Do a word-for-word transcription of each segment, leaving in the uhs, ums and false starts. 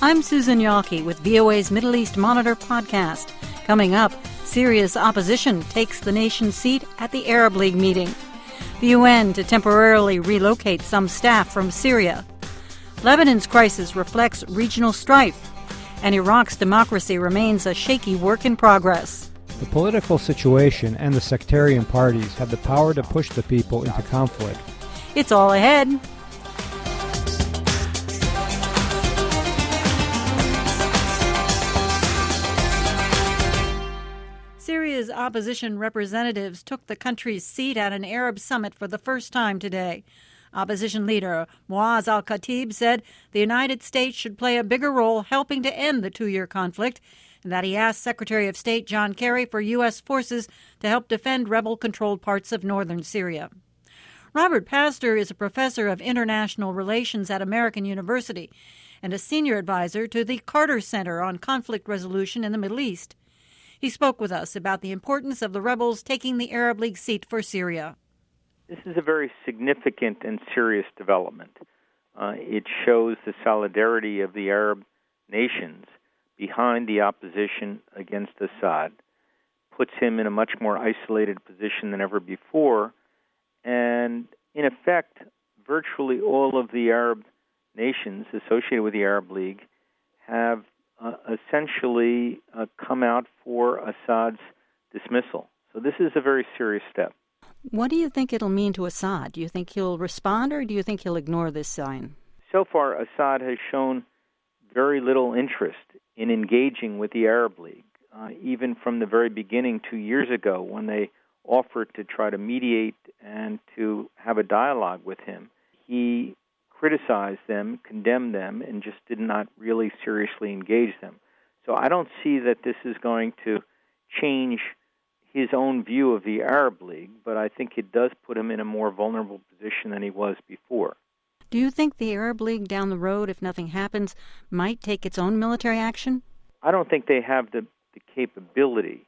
I'm Susan Yawkey with V O A's Middle East Monitor podcast. Coming up, Syria's opposition takes the nation's seat at the Arab League meeting. The U N to temporarily relocate some staff from Syria. Lebanon's crisis reflects regional strife. And Iraq's democracy remains a shaky work in progress. The political situation and the sectarian parties have the power to push the people into conflict. It's all ahead. Syria's opposition representatives took the country's seat at an Arab summit for the first time today. Opposition leader Muaz al-Khatib said the United States should play a bigger role helping to end the two-year conflict, and that he asked Secretary of State John Kerry for U S forces to help defend rebel-controlled parts of northern Syria. Robert Pastor is a professor of international relations at American University and a senior advisor to the Carter Center on Conflict Resolution in the Middle East. He spoke with us about the importance of the rebels taking the Arab League seat for Syria. This is a very significant and serious development. Uh, it shows the solidarity of the Arab nations behind the opposition against Assad, puts him in a much more isolated position than ever before, and in effect, virtually all of the Arab nations associated with the Arab League have uh, essentially uh, come out for Assad's dismissal. So this is a very serious step. What do you think it'll mean to Assad? Do you think he'll respond, or do you think he'll ignore this sign? So far, Assad has shown very little interest in engaging with the Arab League, uh, even from the very beginning two years ago when they offered to try to mediate and to have a dialogue with him. He criticized them, condemned them, and just did not really seriously engage them. So I don't see that this is going to change his own view of the Arab League, but I think it does put him in a more vulnerable position than he was before. Do you think the Arab League down the road, if nothing happens, might take its own military action? I don't think they have the, the capability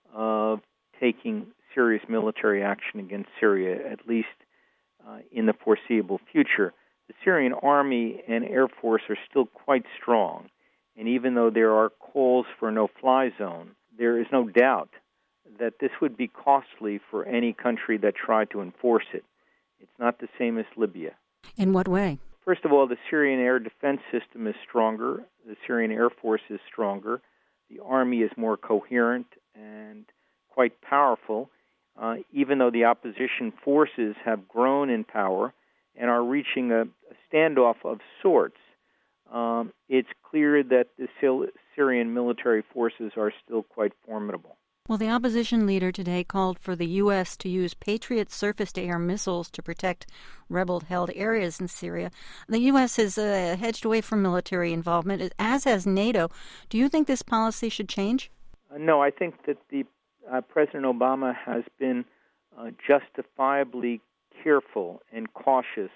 of taking serious military action against Syria, at least uh, in the foreseeable future. The Syrian army and air force are still quite strong, and even though there are calls for a no-fly zone, there is no doubt that this would be costly for any country that tried to enforce it. It's not the same as Libya. In what way? First of all, the Syrian air defense system is stronger. The Syrian air force is stronger. The army is more coherent and quite powerful, uh, even though the opposition forces have grown in power and are reaching a, a standoff of sorts. Um, it's clear that the Syrian military forces are still quite formidable. Well, the opposition leader today called for the U S to use Patriot surface-to-air missiles to protect rebel-held areas in Syria. The U S has uh, hedged away from military involvement, as has NATO. Do you think this policy should change? Uh, no, I think that the uh, President Obama has been uh, justifiably careful and cautious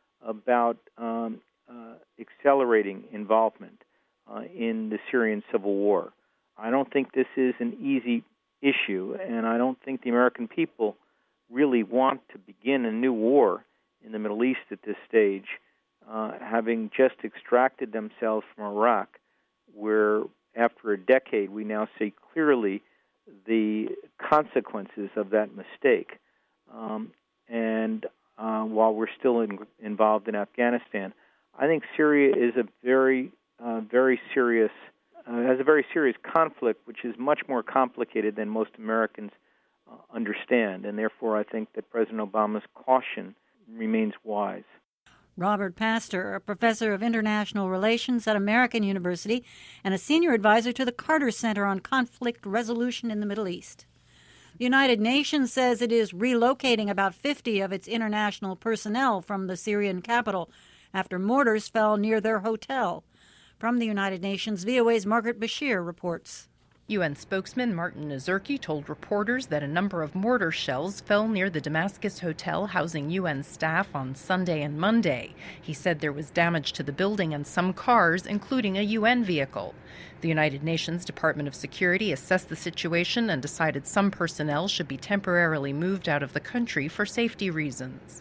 about um, uh, accelerating involvement uh, in the Syrian civil war. I don't think this is an easy issue, and I don't think the American people really want to begin a new war in the Middle East at this stage, uh, having just extracted themselves from Iraq, where after a decade we now see clearly the consequences of that mistake. Um, and uh, while we're still in, involved in Afghanistan, I think Syria is a very, uh, very serious Uh, has a very serious conflict, which is much more complicated than most Americans uh, understand, and therefore I think that President Obama's caution remains wise. Robert Pastor, a professor of international relations at American University and a senior advisor to the Carter Center on Conflict Resolution in the Middle East. The United Nations says it is relocating about fifty of its international personnel from the Syrian capital after mortars fell near their hotel. From the United Nations, V O A's Margaret Bashir reports. U N spokesman Martin Nazirki told reporters that a number of mortar shells fell near the Damascus hotel housing U N staff on Sunday and Monday. He said there was damage to the building and some cars, including a U N vehicle. The United Nations Department of Security assessed the situation and decided some personnel should be temporarily moved out of the country for safety reasons.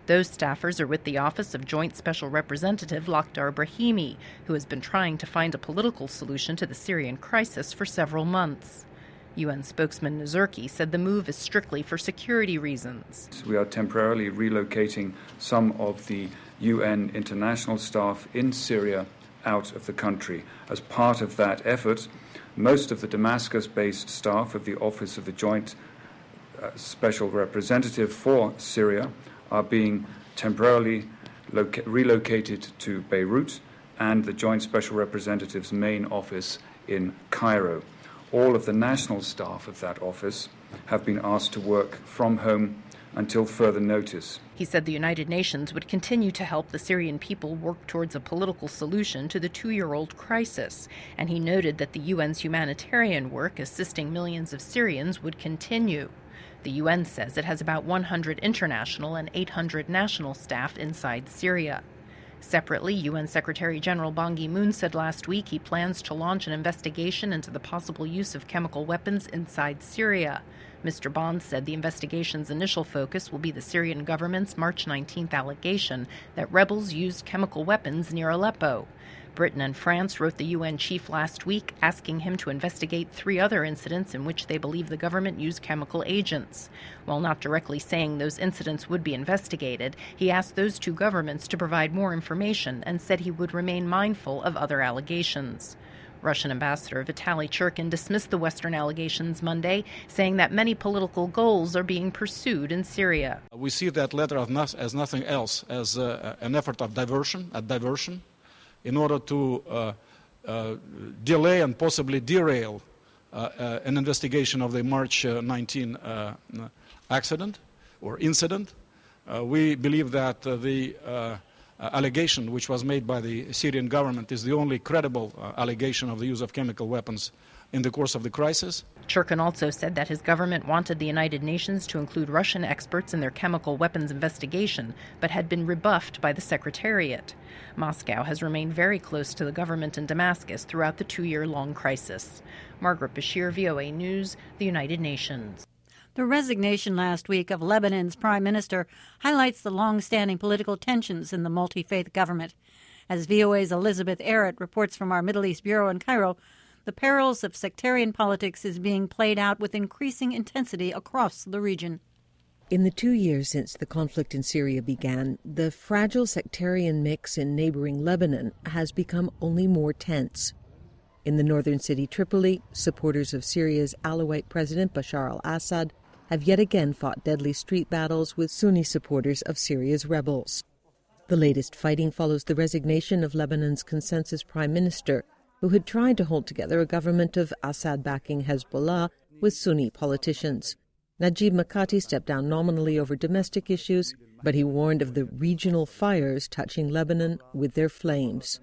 Those staffers are with the office of Joint Special Representative Lakhdar Brahimi, who has been trying to find a political solution to the Syrian crisis for several months. U N spokesman Nazurki said the move is strictly for security reasons. We are temporarily relocating some of the U N international staff in Syria out of the country. As part of that effort, most of the Damascus-based staff of the Office of the Joint uh, Special Representative for Syria are being temporarily loca- relocated to Beirut and the Joint Special Representative's main office in Cairo. All of the national staff of that office have been asked to work from home until further notice. He said the United Nations would continue to help the Syrian people work towards a political solution to the two-year-old crisis, and he noted that the U N's humanitarian work assisting millions of Syrians would continue. The U N says it has about one hundred international and eight hundred national staff inside Syria. Separately, U N Secretary General Ban Ki-moon said last week he plans to launch an investigation into the possible use of chemical weapons inside Syria. Mister Ban said the investigation's initial focus will be the Syrian government's March nineteenth allegation that rebels used chemical weapons near Aleppo. Britain and France wrote the U N chief last week asking him to investigate three other incidents in which they believe the government used chemical agents. While not directly saying those incidents would be investigated, he asked those two governments to provide more information and said he would remain mindful of other allegations. Russian Ambassador Vitaly Churkin dismissed the Western allegations Monday, saying that many political goals are being pursued in Syria. We see that letter as nothing else, as uh, an effort of diversion, a diversion, in order to uh, uh, delay and possibly derail uh, uh, an investigation of the March nineteenth uh, accident or incident. Uh, we believe that uh, the uh, allegation which was made by the Syrian government is the only credible uh, allegation of the use of chemical weapons in the course of the crisis. Churkin also said that his government wanted the United Nations to include Russian experts in their chemical weapons investigation, but had been rebuffed by the Secretariat. Moscow has remained very close to the government in Damascus throughout the two-year-long crisis. Margaret Bashir, V O A News, the United Nations. The resignation last week of Lebanon's prime minister highlights the long-standing political tensions in the multi-faith government. As V O A's Elizabeth Errett reports from our Middle East Bureau in Cairo, the perils of sectarian politics is being played out with increasing intensity across the region. In the two years since the conflict in Syria began, the fragile sectarian mix in neighboring Lebanon has become only more tense. In the northern city Tripoli, supporters of Syria's Alawite President Bashar al-Assad have yet again fought deadly street battles with Sunni supporters of Syria's rebels. The latest fighting follows the resignation of Lebanon's consensus prime minister, who had tried to hold together a government of Assad-backing Hezbollah with Sunni politicians. Najib Mikati stepped down nominally over domestic issues, but he warned of the regional fires touching Lebanon with their flames.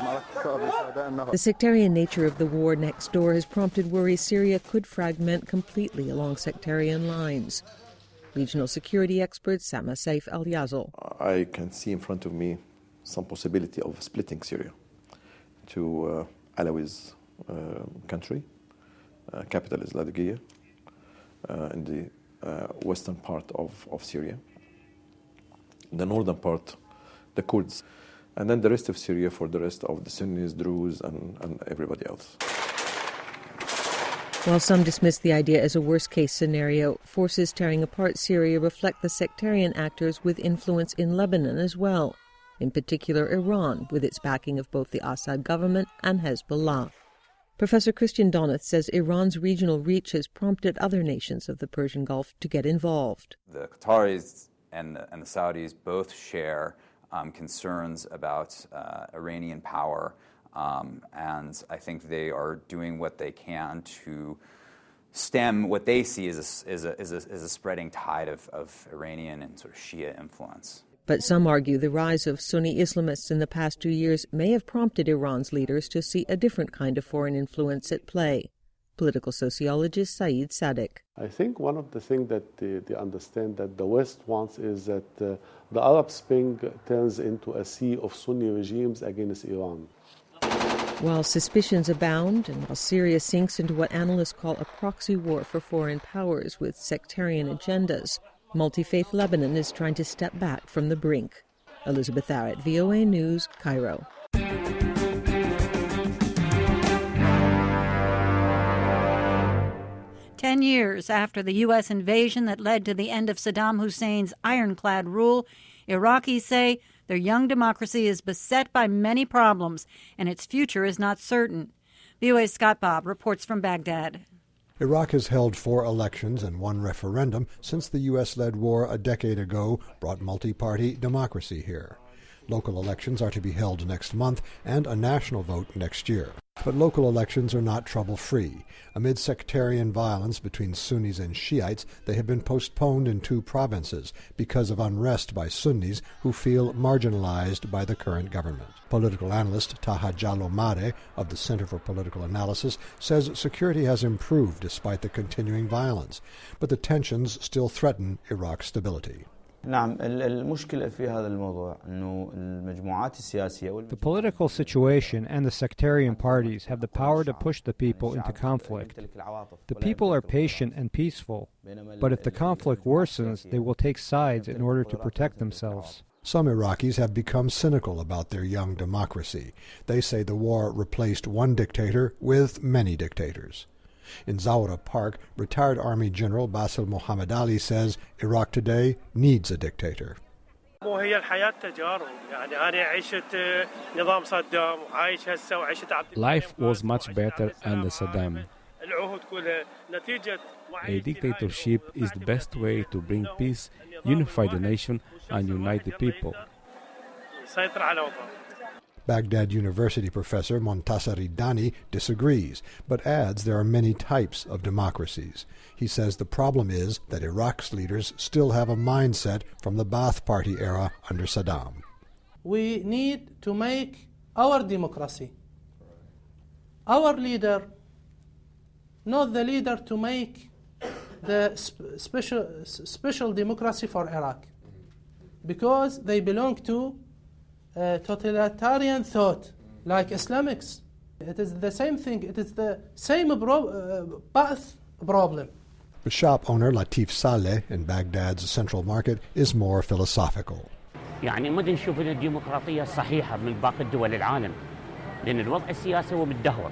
The sectarian nature of the war next door has prompted worry Syria could fragment completely along sectarian lines. Regional security expert Sama Saif al-Yazl. I can see in front of me some possibility of splitting Syria to uh, Alawi's uh, country. Uh, capital is Latakia, uh, in the uh, western part of, of Syria. The northern part, the Kurds, and then the rest of Syria for the rest of the Sunnis, Druze, and, and everybody else. While some dismiss the idea as a worst-case scenario, forces tearing apart Syria reflect the sectarian actors with influence in Lebanon as well, in particular Iran, with its backing of both the Assad government and Hezbollah. Professor Christian Donath says Iran's regional reach has prompted other nations of the Persian Gulf to get involved. The Qataris and the, and the Saudis both share um, concerns about uh, Iranian power, um, and I think they are doing what they can to stem what they see as a, as a, as a, as a spreading tide of, of Iranian and sort of Shia influence. But some argue the rise of Sunni Islamists in the past two years may have prompted Iran's leaders to see a different kind of foreign influence at play. Political sociologist Saeed Sadiq. I think one of the things that they, they understand that the West wants is that uh, the Arab Spring turns into a sea of Sunni regimes against Iran. While suspicions abound and while Syria sinks into what analysts call a proxy war for foreign powers with sectarian agendas, Multi-faith Lebanon is trying to step back from the brink. Elizabeth Arrett, V O A News, Cairo. Ten years after the U S invasion that led to the end of Saddam Hussein's ironclad rule, Iraqis say their young democracy is beset by many problems and its future is not certain. V O A's Scott Bobb reports from Baghdad. Iraq has held four elections and one referendum since the U S-led war a decade ago brought multi-party democracy here. Local elections are to be held next month and a national vote next year. But local elections are not trouble-free. Amid sectarian violence between Sunnis and Shiites, they have been postponed in two provinces because of unrest by Sunnis who feel marginalized by the current government. Political analyst Taha Jalomare of the Center for Political Analysis says security has improved despite the continuing violence, but the tensions still threaten Iraq's stability. The political situation and the sectarian parties have the power to push the people into conflict. The people are patient and peaceful, but if the conflict worsens, they will take sides in order to protect themselves. Some Iraqis have become cynical about their young democracy. They say the war replaced one dictator with many dictators. In Zawra Park, retired Army General Basil Mohammed Ali says Iraq today needs a dictator. Life was much better under Saddam. A dictatorship is the best way to bring peace, unify the nation, and unite the people. Baghdad University professor Montasser Dani disagrees, but adds there are many types of democracies. He says the problem is that Iraq's leaders still have a mindset from the Ba'ath Party era under Saddam. We need to make our democracy, our leader, not the leader to make the sp- special, special democracy for Iraq, because they belong to Uh, totalitarian thought, like Islamics. It is the same thing. It is the same bro- uh, Ba'ath problem. The shop owner Latif Saleh in Baghdad's central market is more philosophical. يعني ما نشوف الديمقراطية الصحيحة من باقي الدول العالم لأن الوضع السياسي هو متدهور.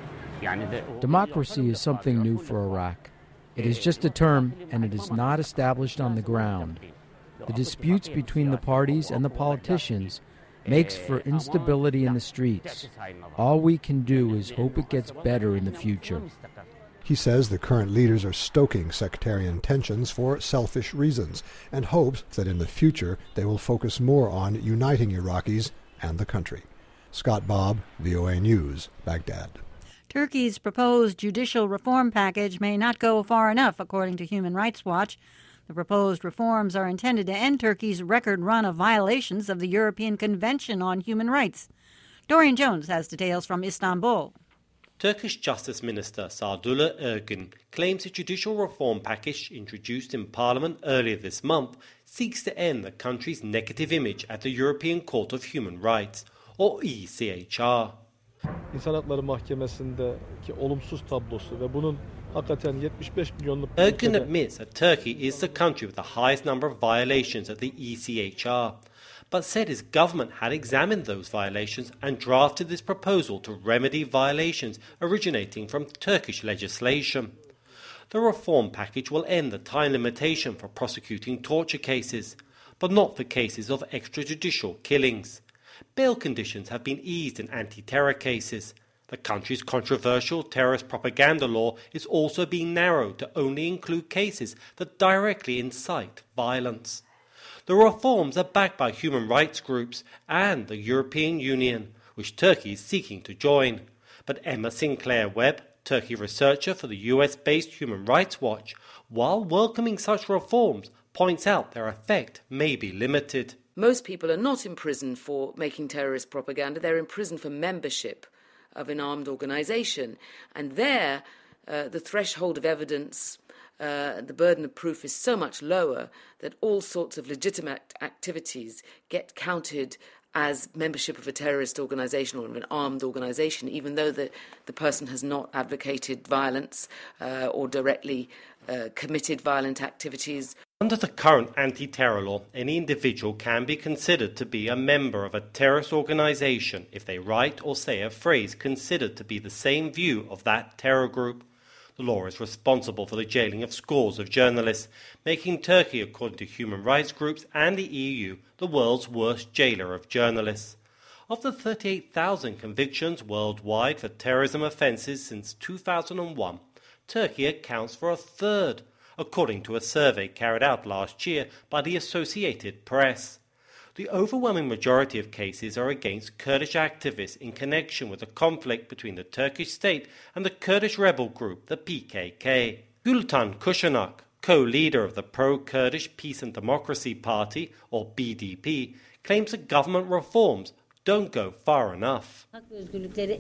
Democracy is something new for Iraq. It is just a term, and it is not established on the ground. The disputes between the parties and the politicians makes for instability in the streets. All we can do is hope it gets better in the future. He says the current leaders are stoking sectarian tensions for selfish reasons and hopes that in the future they will focus more on uniting Iraqis and the country. Scott Bobb, V O A News, Baghdad. Turkey's proposed judicial reform package may not go far enough, according to Human Rights Watch. The proposed reforms are intended to end Turkey's record run of violations of the European Convention on Human Rights. Dorian Jones has details from Istanbul. Turkish Justice Minister Sadullah Ergin claims a judicial reform package introduced in Parliament earlier this month seeks to end the country's negative image at the European Court of Human Rights, or E C H R. İnsan Hakları Mahkemesi'ndeki olumsuz tablosu ve bunun hakikaten yetmiş beş milyonluk Ergin admits that Turkey is the country with the highest number of violations at the E C H R, but said his government had examined those violations and drafted this proposal to remedy violations originating from Turkish legislation. The reform package will end the time limitation for prosecuting torture cases, but not for cases of extrajudicial killings. Bail conditions have been eased in anti-terror cases. The country's controversial terrorist propaganda law is also being narrowed to only include cases that directly incite violence. The reforms are backed by human rights groups and the European Union, which Turkey is seeking to join. But Emma Sinclair Webb, Turkey researcher for the U S-based Human Rights Watch, while welcoming such reforms, points out their effect may be limited. Most people are not imprisoned for making terrorist propaganda. They're imprisoned for membership of an armed organisation. And there, uh, the threshold of evidence, uh, the burden of proof is so much lower that all sorts of legitimate activities get counted as membership of a terrorist organisation or of an armed organisation, even though the, the person has not advocated violence uh, or directly uh, committed violent activities Under the current anti-terror law, any individual can be considered to be a member of a terrorist organization if they write or say a phrase considered to be the same view of that terror group. The law is responsible for the jailing of scores of journalists, making Turkey, according to human rights groups and the E U, the world's worst jailer of journalists. Of the thirty-eight thousand convictions worldwide for terrorism offences since two thousand one, Turkey accounts for a third, according to a survey carried out last year by the Associated Press. The overwhelming majority of cases are against Kurdish activists in connection with the conflict between the Turkish state and the Kurdish rebel group, the P K K. Gültan Kuşanak, co-leader of the Pro-Kurdish Peace and Democracy Party, or B D P, claims that government reforms don't go far enough. There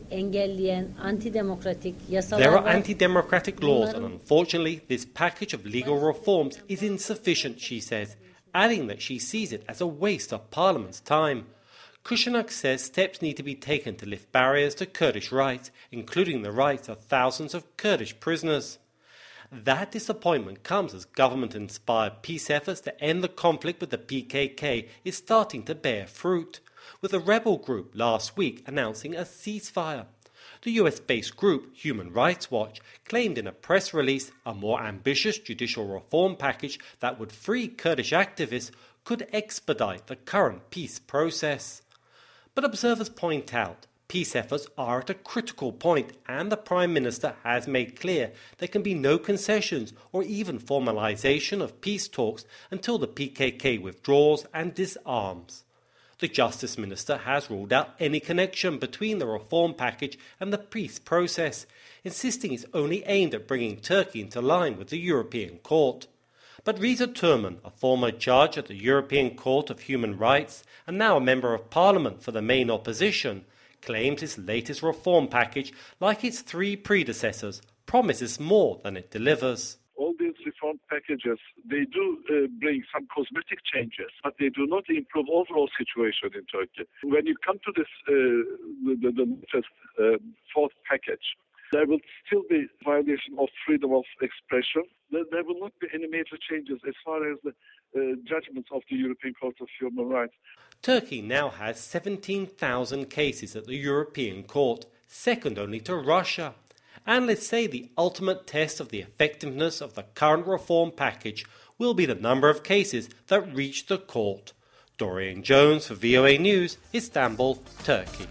are anti-democratic laws, and unfortunately this package of legal reforms is insufficient, she says, adding that she sees it as a waste of Parliament's time. Kuşanak says steps need to be taken to lift barriers to Kurdish rights, including the rights of thousands of Kurdish prisoners. That disappointment comes as government-inspired peace efforts to end the conflict with the P K K is starting to bear fruit, with the rebel group last week announcing a ceasefire. The U S-based group Human Rights Watch claimed in a press release a more ambitious judicial reform package that would free Kurdish activists could expedite the current peace process. But observers point out peace efforts are at a critical point, and the Prime Minister has made clear there can be no concessions or even formalisation of peace talks until the P K K withdraws and disarms. The Justice Minister has ruled out any connection between the reform package and the peace process, insisting it's only aimed at bringing Turkey into line with the European Court. But Reza Turman, a former judge at the European Court of Human Rights and now a member of Parliament for the main opposition, claims his latest reform package, like its three predecessors, promises more than it delivers. All these reform packages, they do uh, bring some cosmetic changes, but they do not improve overall situation in Turkey. When you come to this, uh, the, the latest uh, fourth package, there will still be violation of freedom of expression. There, there will not be any major changes as far as the uh, judgments of the European Court of Human Rights. Turkey now has seventeen thousand cases at the European Court, second only to Russia. Analysts say the ultimate test of the effectiveness of the current reform package will be the number of cases that reach the court. Dorian Jones for V O A News, Istanbul, Turkey.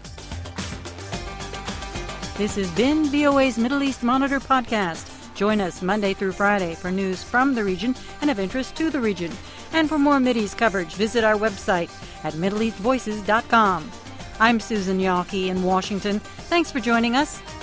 This has been V O A's Middle East Monitor podcast. Join us Monday through Friday for news from the region and of interest to the region. And for more Mideast coverage, visit our website at middle east voices dot com. I'm Susan Yawkey in Washington. Thanks for joining us.